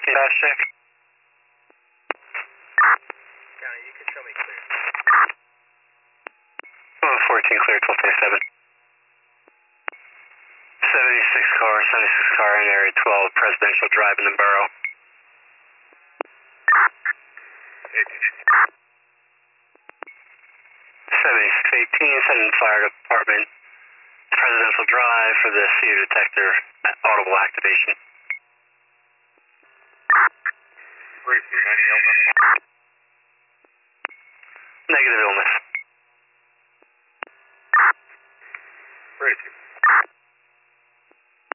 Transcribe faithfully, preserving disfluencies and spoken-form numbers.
fourteen, fast check. County, you can show me clear. one fourteen, clear, twelve twenty-seven. seventy-six car, seventy-six car in area twelve, Presidential Drive in the borough. seventy-six eighteen, sending fire department, Presidential Drive for the C O detector, audible activation. Negative